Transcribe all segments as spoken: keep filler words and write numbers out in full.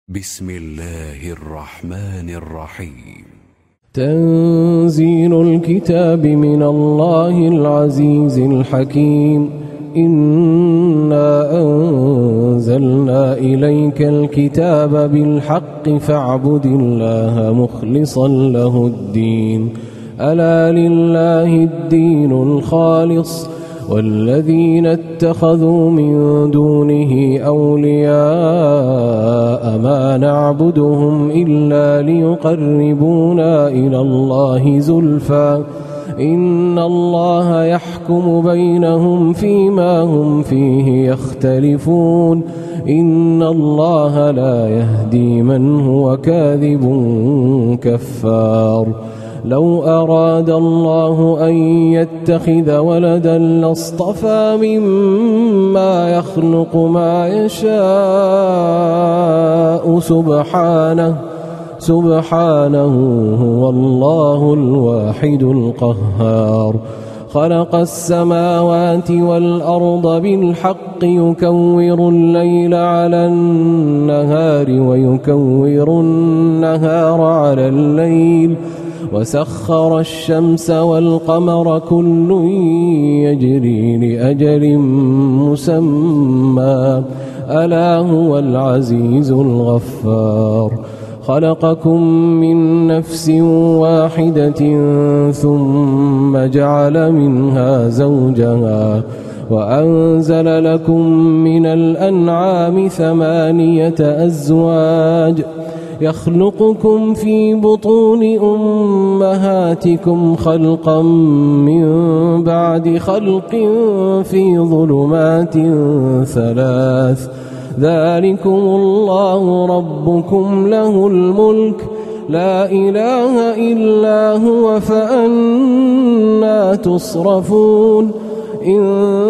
بسم الله الرحمن الرحيم. تنزيل الكتاب من الله العزيز الحكيم. إنا أنزلنا إليك الكتاب بالحق فاعبد الله مخلصا له الدين. ألا لله الدين الخالص والذين اتخذوا من دونه أولياء ما نعبدهم إلا ليقربونا إلى الله زلفى إن الله يحكم بينهم فيما هم فيه يختلفون. إن الله لا يهدي من هو كاذب كفار. لو أراد الله أن يتخذ ولدا لاصطفى مما يخلق ما يشاء سبحانه سبحانه هو الله الواحد القهار. خلق السماوات والأرض بالحق يكور الليل على النهار ويكور النهار على الليل وسخر الشمس والقمر كل يجري لأجل مسمى ألا هو العزيز الغفار. خلقكم من نفس واحدة ثم جعل منها زوجها وأنزل لكم من الأنعام ثمانية أزواج يخلقكم في بطون أمهاتكم خلقا من بعد خلق في ظلمات ثلاث ذلكم الله ربكم له الملك لا إله إلا هو فأنى تصرفون. إن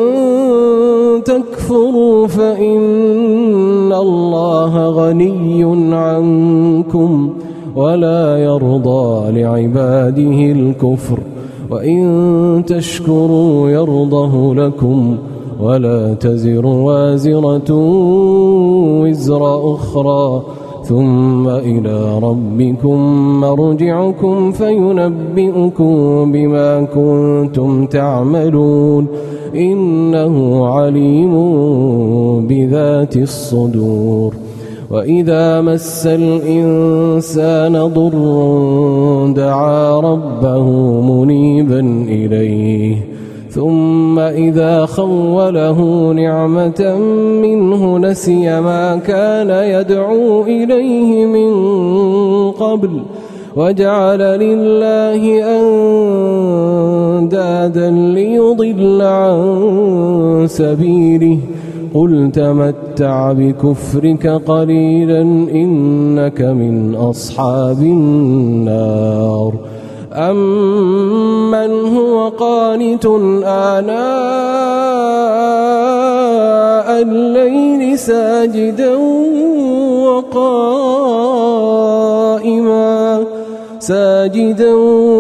تكفروا فإن الله غني عنكم ولا يرضى لعباده الكفر وإن تشكروا يرضه لكم ولا تزر وازرة وزر أخرى ثم إلى ربكم مرجعكم فينبئكم بما كنتم تعملون إنه عليم بذات الصدور. وإذا مس الإنسان ضر دعا ربه منيبا إليه ثم إذا خوله نعمة منه نسي ما كان يدعو إليه من قبل وجعل لله أندادا ليضل عن سبيله. قل تمتع بكفرك قليلا إنك من أصحاب النار. أمن هو قانت آناء الليل ساجدا وقائما ساجدا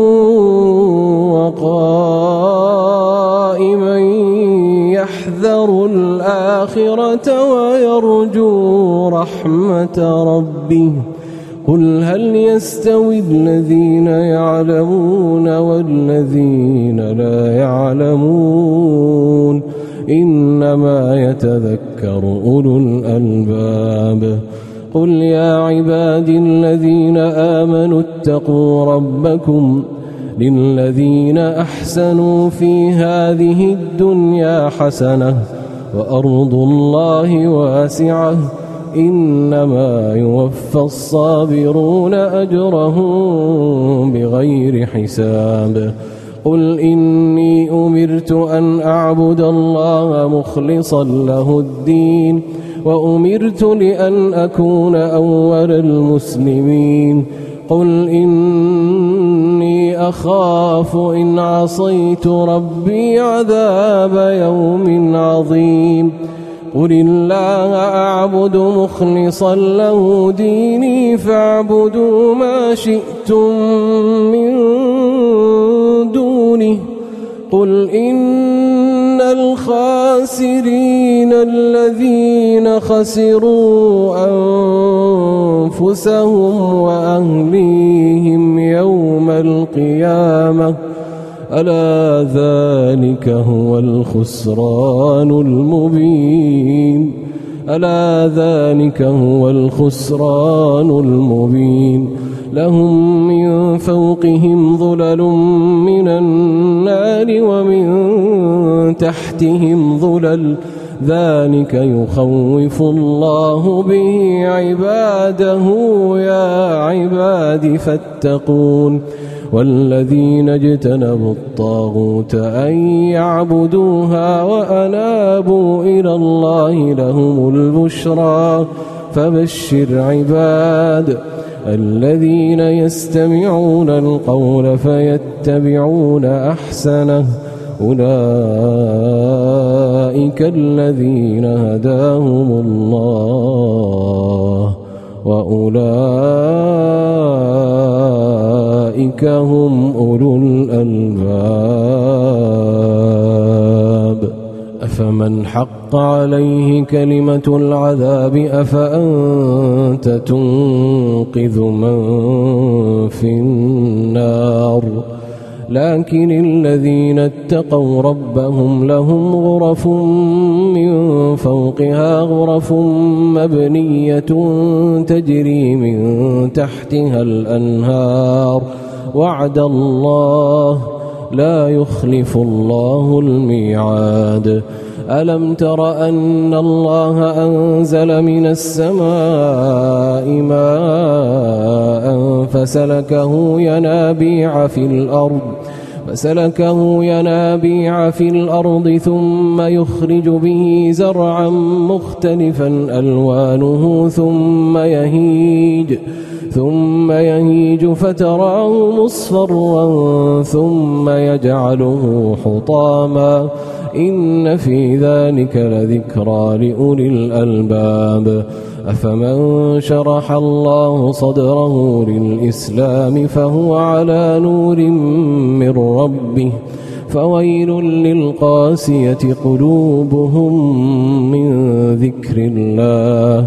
وقائما يحذر الآخرة ويرجو رحمة ربه. قل هل يستوي الذين يعلمون والذين لا يعلمون إنما يتذكر أولو الألباب. قل يا عبادي الذين آمنوا اتقوا ربكم للذين أحسنوا في هذه الدنيا حسنة وأرض الله واسعة إنما يوفى الصابرون أجرهم بغير حساب. قل إني أمرت أن أعبد الله مخلصا له الدين وأمرت لأن أكون أول المسلمين. قل إني أخاف إن عصيت ربي عذاب يوم عظيم. قل الله أعبد مخلصا له ديني فاعبدوا ما شئتم من دونه. قل إن الخاسرين الذين خسروا أنفسهم أنفسهم وأهليهم يوم القيامة ألا ذلك هو الخسران المبين ألا ذلك هو الخسران المبين لهم من فوقهم ظلل من النار ومن تحتهم ظلل ذلك يخوف الله به عباده يا عباد فاتقون والذين اجتنبوا الطاغوت أن يعبدوها وأنابوا إلى الله لهم البشرى فبشر عباد الذين يستمعون القول فيتبعون أحسنه أولئك الذين هداهم الله وأولئك هم أولو الألباب أفمن حق عليه كلمة العذاب أفأنت تنقذ من في النار لكن الذين اتقوا ربهم لهم غرف من فوقها غرف مبنية تجري من تحتها الأنهار وعد الله لا يخلف الله الميعاد ألم تر أن الله أنزل من السماء ماء فسلكه ينابيع في الأرض فسلكه ينابيع في الأرض ثم يخرج به زرعا مختلفا ألوانه ثم يهيج ثم يهيج فتراه مصفرا ثم يجعله حطاما إن في ذلك لذكرى لأولي الألباب أفمن شرح الله صدره للإسلام فهو على نور من ربه فويل للقاسية قلوبهم من ذكر الله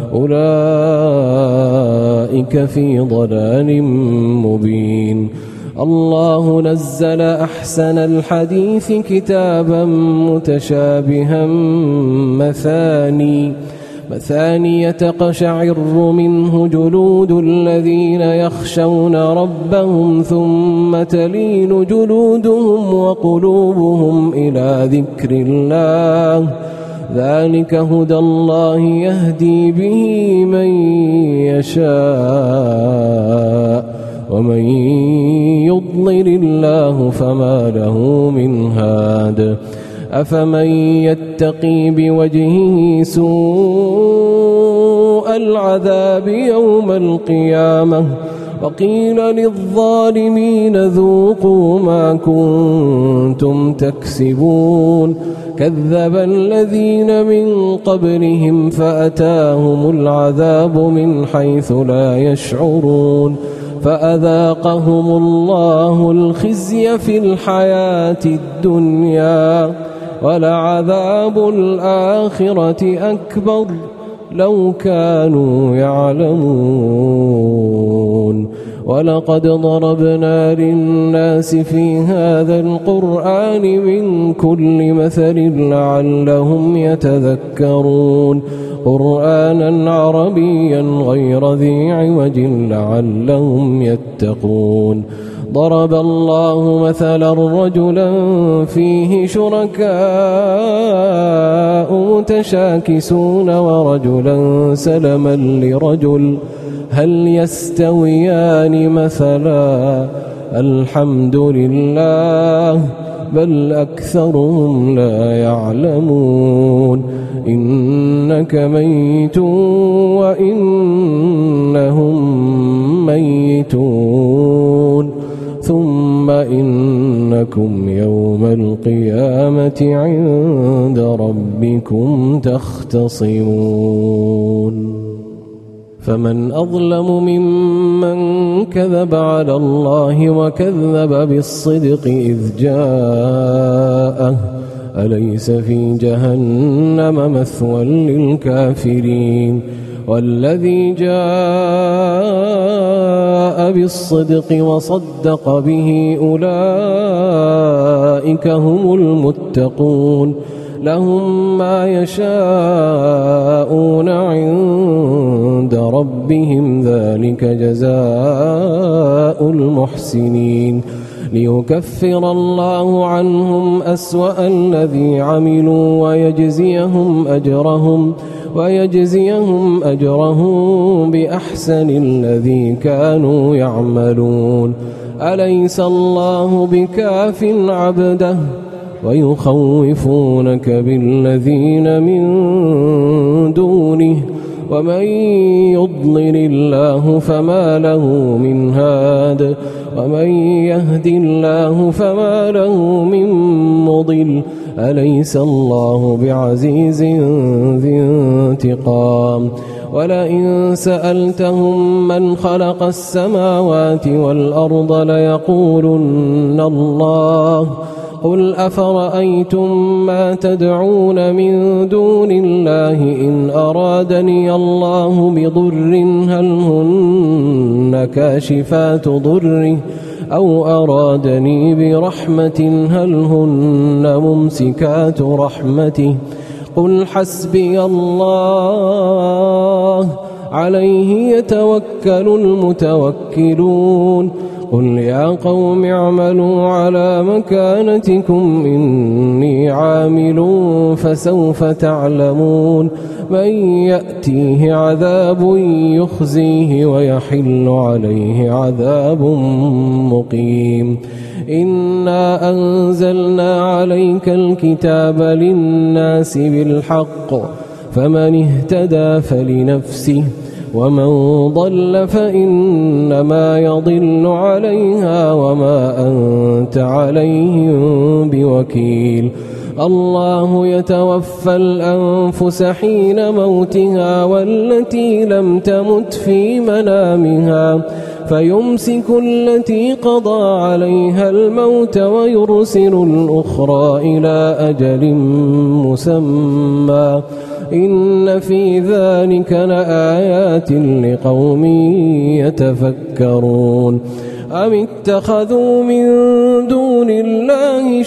أولئك في ضلال مبين الله نزل أحسن الحديث كتابا متشابها مثاني مثاني تقشعر منه جلود الذين يخشون ربهم ثم تلين جلودهم وقلوبهم إلى ذكر الله ذلك هدى الله يهدي به من يشاء ومن يضلل الله فما له من هاد أفمن يتقي بوجهه سوء العذاب يوم القيامة وقيل للظالمين ذوقوا ما كنتم تكسبون كذب الذين من قبلهم فأتاهم العذاب من حيث لا يشعرون فأذاقهم الله الخزي في الحياة الدنيا ولعذاب الآخرة أكبر لو كانوا يعلمون ولقد ضربنا للناس في هذا القرآن من كل مثل لعلهم يتذكرون قرآنا عربيا غير ذي عوج لعلهم يتقون ضرب الله مثلا رجلا فيه شركاء متشاكسون ورجلا سلما لرجل هل يستويان مثلا الحمد لله بل أكثرهم لا يعلمون إنك ميت وإنهم ميتون ثم إنكم يوم القيامة عند ربكم تختصمون فمن أظلم ممن كذب على الله وكذب بالصدق إذ جاءه أليس في جهنم مثوى للكافرين والذي جاء بالصدق وصدق به أولئك هم المتقون لهم ما يشاءون عند ربهم ذلك جزاء المحسنين ليكفر الله عنهم أسوأ الذي عملوا ويجزيهم أجرهم ويجزيهم أجرهم بأحسن الذي كانوا يعملون أليس الله بكاف عبده ويخوفونك بالذين من دونه ومن يضلل الله فما له من هاد ومن يهد الله فما له من مضل أليس الله بعزيز ذي انتقام ولئن سألتهم من خلق السماوات والأرض ليقولن الله قل أفرأيتم ما تدعون من دون الله إن أرادني الله بضر هل هن كاشفات ضره أو أرادني برحمة هل هن ممسكات رحمته قل حسبي الله عليه يتوكل المتوكلون قل يا قوم اعملوا على مكانتكم إني عامل فسوف تعلمون من يأتيه عذاب يخزيه ويحل عليه عذاب مقيم إنا أنزلنا عليك الكتاب للناس بالحق فمن اهتدى فلنفسه ومن ضل فإنما يضل عليها وما أنت عليهم بوكيل الله يتوفى الأنفس حين موتها والتي لم تمت في منامها فيمسك التي قضى عليها الموت ويرسل الأخرى إلى أجل مسمى إن في ذلك لآيات لقوم يتفكرون أم اتخذوا من دون الله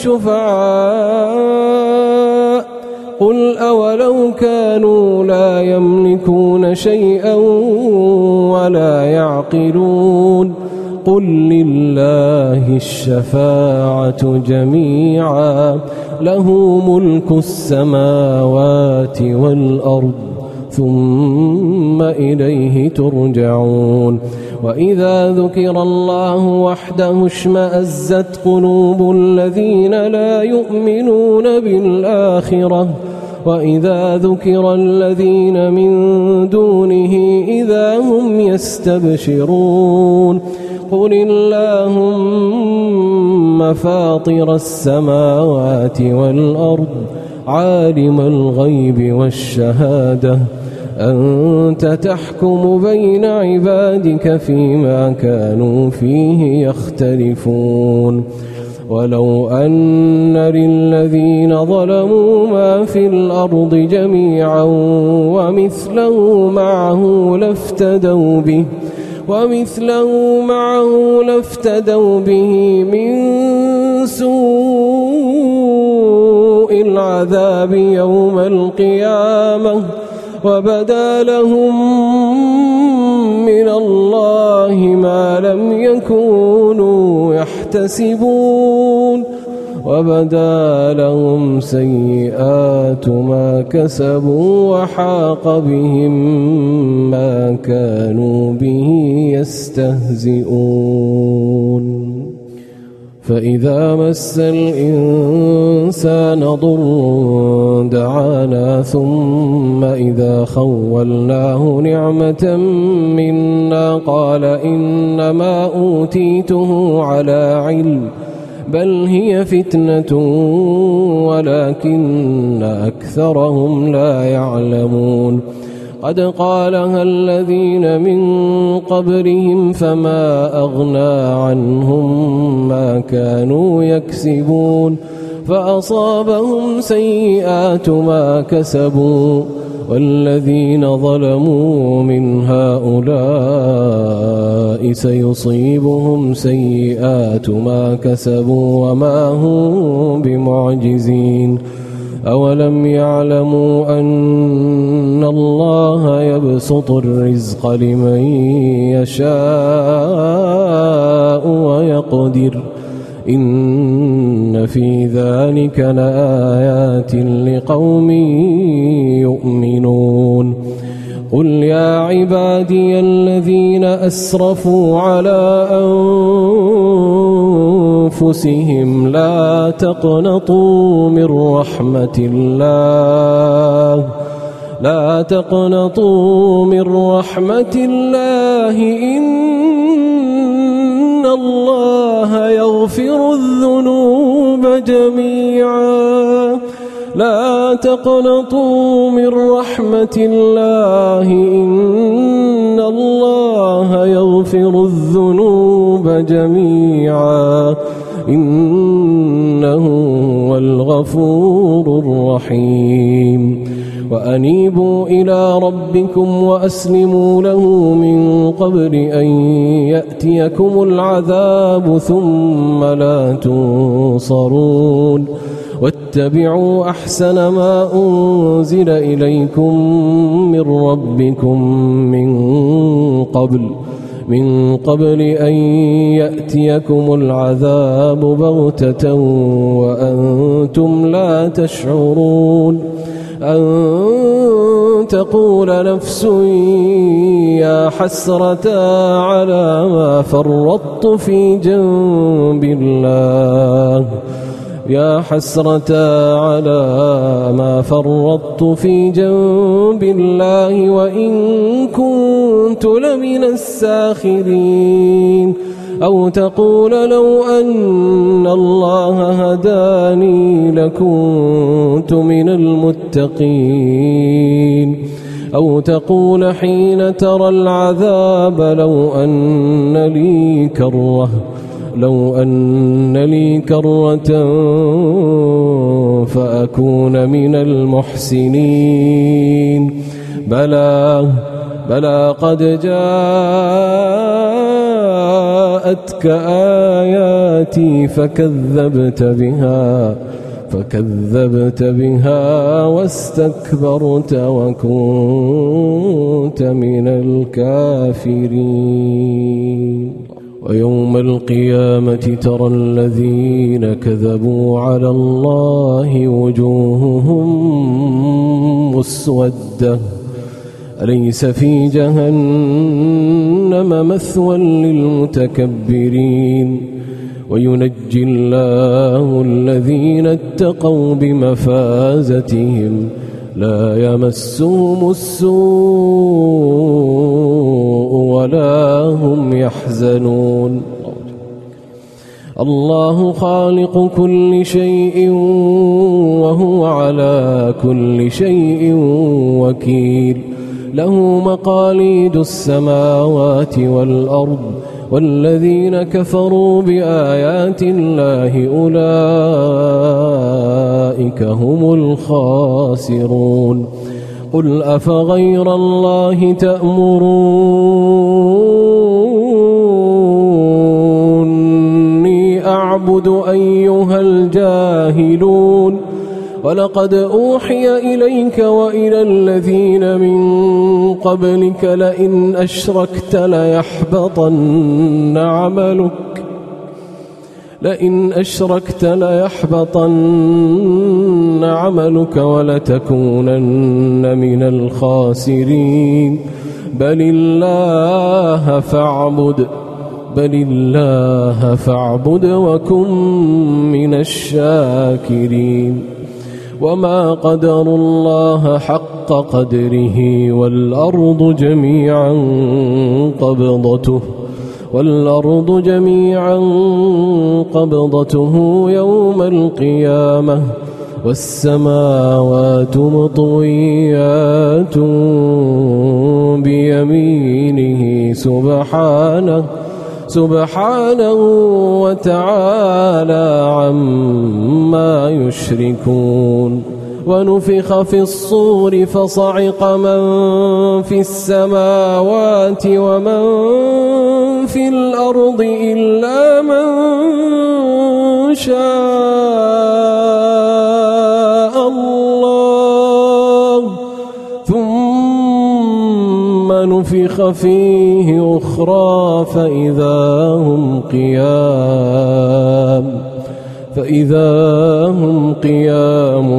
شفعاء قل أولو كانوا لا يملكون شيئا ولا يعقلون قل لله الشفاعة جميعا له ملك السماوات والأرض ثم إليه ترجعون وإذا ذكر الله وحده اشمأزت قلوب الذين لا يؤمنون بالآخرة وإذا ذكر الذين من دونه إذا هم يستبشرون قل اللهم فاطر السماوات والأرض عالم الغيب والشهادة أنت تحكم بين عبادك فيما كانوا فيه يختلفون ولو أن للذين ظلموا ما في الأرض جميعا ومثله معه لافتدوا به ومثله معه لافتدوا به من سوء العذاب يوم القيامة وبدا لهم من الله ما لم يكونوا يحتسبون وبدا لهم سيئات ما كسبوا وحاق بهم ما كانوا به يستهزئون فإذا مس الإنسان ضر دعانا ثم إذا خولناه نعمة منا قال إنما أوتيته على علم بل هي فتنة ولكن أكثرهم لا يعلمون قد قالها الذين من قبلهم فما أغنى عنهم ما كانوا يكسبون فأصابهم سيئات ما كسبوا والذين ظلموا من هؤلاء سيصيبهم سيئات ما كسبوا وما هم بمعجزين أولم يعلموا أن الله يبسط الرزق لمن يشاء ويقدر إن في ذلك لآيات لقوم يؤمنون قل يا عبادي الذين أسرفوا على أنفسهم لا تقنطوا من رحمة الله لا تقنطوا من رحمة الله إن الله يغفر الذنوب جميعا لا تقنطوا من رحمة الله إن الله يغفر الذنوب جميعا إنه هو الغفور الرحيم وأنيبوا إلى ربكم وأسلموا له من قبل أن يأتيكم العذاب ثم لا تنصرون واتبعوا أحسن ما أنزل إليكم من ربكم من قبل من قبل أن يأتيكم العذاب بغتة وأنتم لا تشعرون أن تقول نفس يا حسرة على ما فرطت في جنب الله يا حسرة على ما فرطت في جنب الله وإن كنت لمن الساخرين أو تقول لو أن الله هداني لكنت من المتقين أو تقول حين ترى العذاب لو أن لي كرة لو أن لي كرة فأكون من المحسنين بلى بلى قد جاءتك آياتي فكذبت بها فكذبت بها واستكبرت وكنت من الكافرين ويوم القيامة ترى الذين كذبوا على الله وجوههم مسودة أليس في جهنم مثوى للمتكبرين وينجي الله الذين اتقوا بمفازتهم لا يمسهم السوء ولا هم يحزنون الله خالق كل شيء وهو على كل شيء وكيل له مقاليد السماوات والأرض والذين كفروا بآيات الله أولئك هم الخاسرون قل أفغير الله تأمروني أعبد أيها الجاهلون ولقد أوحي إليك وإلى الذين من قبلك لئن أشركت ليحبطن عملك لئن أشركت ليحبطن عملك ولتكونن من الخاسرين بل الله فاعبد بل الله فاعبد وكن من الشاكرين وما قدروا الله حق قدره والأرض جميعا قبضته والأرض جميعا قبضته يوم القيامة والسماوات مطويات بيمينه سبحانه سبحانه وتعالى عما يشركون ونفخ في الصور فصعق من في السماوات ومن في الأرض إلا من شاء الله ثم نفخ فيه أخرى فإذا هم قيام فإذا هم قيام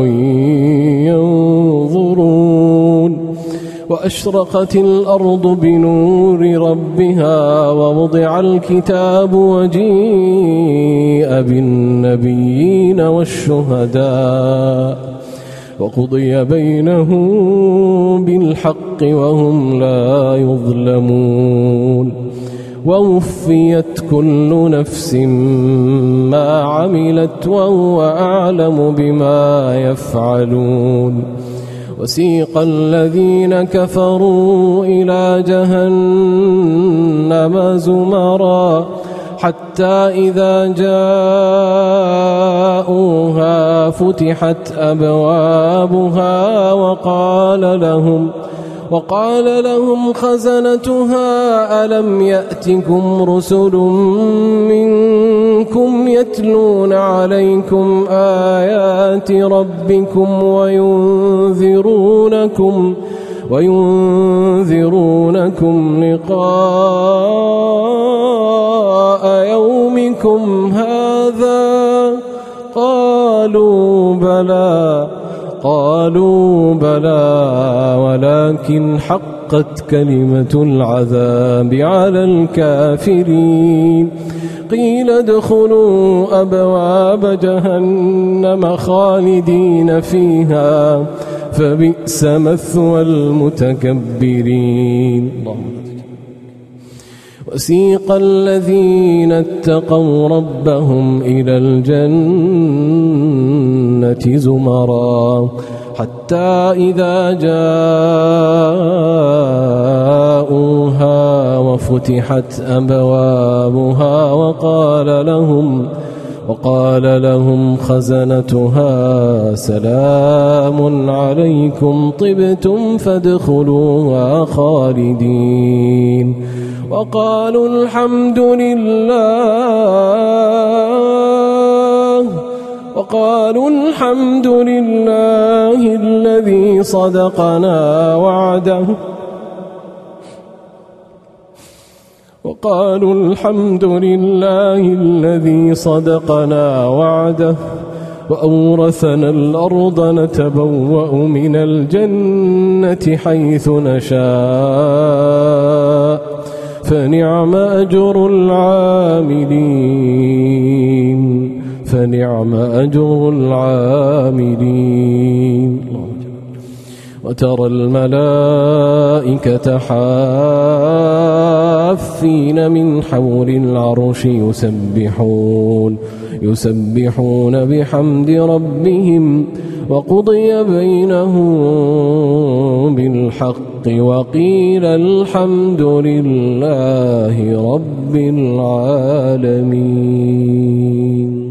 ينظرون وأشرقت الأرض بنور ربها ووضع الكتاب وجيء بالنبيين والشهداء وقضي بينهم بالحق وهم لا يظلمون ووفيت كل نفس ما عملت وهو أعلم بما يفعلون وسيق الذين كفروا إلى جهنم زمرا حتى إذا جاءوها فتحت أبوابها وقال لهم وقال لهم خزنتها ألم يأتكم رسل منكم يتلون عليكم آيات ربكم وينذرونكم وينذرونكم لقاء يومكم هذا قالوا بلى قالوا بلى ولكن حقت كلمة العذاب على الكافرين قيل ادخلوا أبواب جهنم خالدين فيها فبئس مثوى المتكبرين وسيق الذين اتقوا ربهم إلى الجنة زمرا حتى إذا جاءوها وفتحت أبوابها وقال لهم وقال لهم خزنتها سلام عليكم طبتم فادخلوها خالدين وقالوا الحمد لله وقالوا الحمد لله الذي صدقنا وعده وقالوا الحمد لله الذي صدقنا وعده وأورثنا الأرض نتبوأ من الجنة حيث نشاء فنعم أجر العاملين فنعم أجر العاملين وترى الملائكة حافين من حول العرش يسبحون يسبحون بحمد ربهم وقضي بينهم بالحق وقيل الحمد لله رب العالمين.